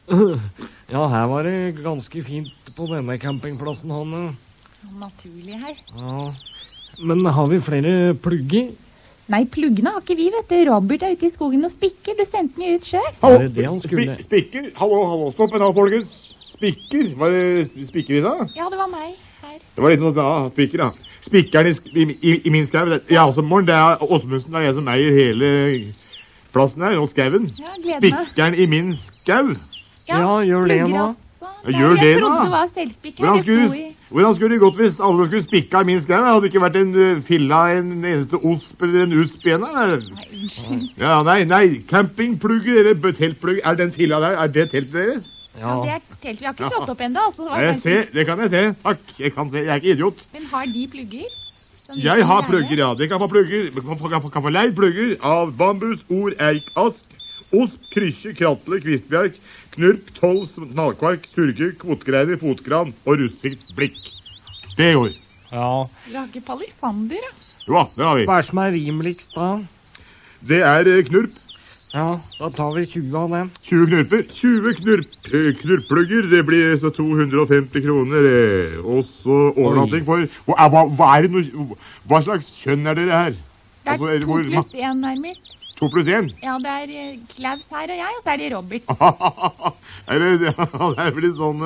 Ja, her var det ganske fint på denne campingplassen, Hanne. Naturlig her. Ja, men har vi flere plugger? Nei, pluggene har ikke vi, vet du. Robert er ute i skogen og spikker. Du sendte den jo ut selv. Er det det han skulle? Spikker? Hallo, stopp en halv, folkens. Spikker? Var det spikker vi sa? Ja, det var meg her. Det var litt sånn, ja, spikker, ja. Spikkeren i min skau. Ja, altså, morgen, det er Åsmundsen, det er jeg som eier hele plassen her, og skauen. Ja, gleder meg. Spikkeren i min skau. Ja, gjør det plugger nå. altså. Ja, gjør det Jeg nå. trodde det var selvspikker. Hvordan skulle det gått hvis alle skulle spikka i min skau? Det hadde ikke vært en filla, en eneste osp eller en usp igjen her. Nei, unnskyld. Ja, nei, campingplugger eller teltplugger. Er den filla der, er det teltet deres? Ja, det er telt. Vi har ikke slått opp enda, altså. Det kan jeg se. Takk, jeg kan se. Jeg er ikke idiot. Men har de plugger? Jeg har plugger, ja. Det kan få plugger. Kan få leid plugger av bambus, eik, ask, osp, krysje, kratle, kvistbjerk, knurp, toll, knallkvark, surke, kvotgreiner, fotkran og rustfikt blikk. Det går. Ja. Vi har ikke palisander, ja. Jo, det har vi. Hva er som er rimeligst da? Det er knurp. Ja, da tar vi 20 av dem. 20 knurper. 20 knurplugger. Det blir så 250 kroner. Og så overnatting for... Hva er det noe... Hva slags kjønn er dere her? Det er 2+1 nærmest. 2+1? Ja, det er Klaus her og jeg, og så er det Robert. Det er vel litt sånn...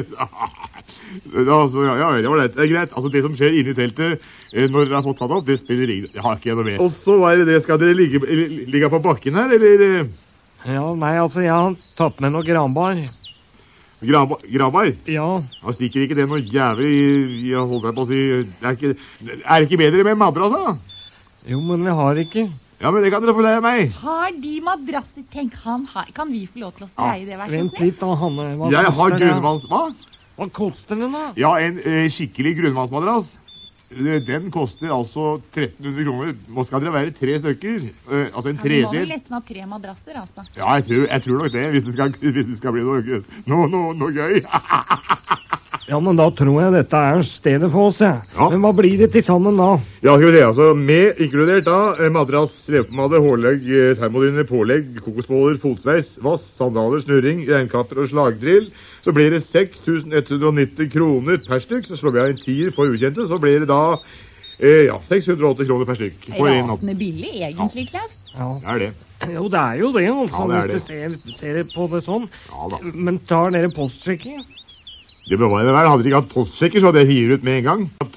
Altså, ja, det var greit. Altså, det som skjer inne i teltet når dere har fått satt opp, det spiller ingen... Jeg har ikke noe mer. Og så var det, skal dere ligge på bakken her, eller? Ja, nei, altså, jeg har tatt med noe granbar. Granbar? Ja. Da stikker ikke det noe jævlig... Jeg holdt deg på å si... Er det ikke bedre med madrass, da? Jo, men jeg har ikke. Ja, men det kan dere få leie meg. Har de madrasser? Tenk, kan vi få lov til å leie det, vær så Vent snill? litt da, Hanne. Jeg har grunnvanns... Hva? Hva koster den da? Ja, en skikkelig grunnvannsmadrass. Den koster altså 1300 kroner. Nå skal dere være 3 stykker. Altså en tredjedel. Ja, vi må vel nesten ha 3 madrasser, altså. Ja, jeg tror nok det, hvis det skal bli noe gøy. Ja, men da tror jeg dette er stedet for oss, ja. Men hva blir det til sammen da? Ja, skal vi se, altså, med inkludert da, madrass, revpomade, hårlegg, termodyne, pålegg, kokosboller, fotsveis, vass, sandaler, snurring, regnkapper og slagdrill, så blir det 6190 kroner per stykk. Så slår vi av en 10 for ukjente, så blir det da 680 kroner per stykk. Rasende billig, egentlig, Klaus. Ja, det er det. Jo, det er jo det, altså, Ja, det er hvis du ser på det sånn. Ja da. Men tar dere postsjekker? Det bør være det. Hadde de ikke hatt postsjekker, så hadde jeg hivet ut med en gang.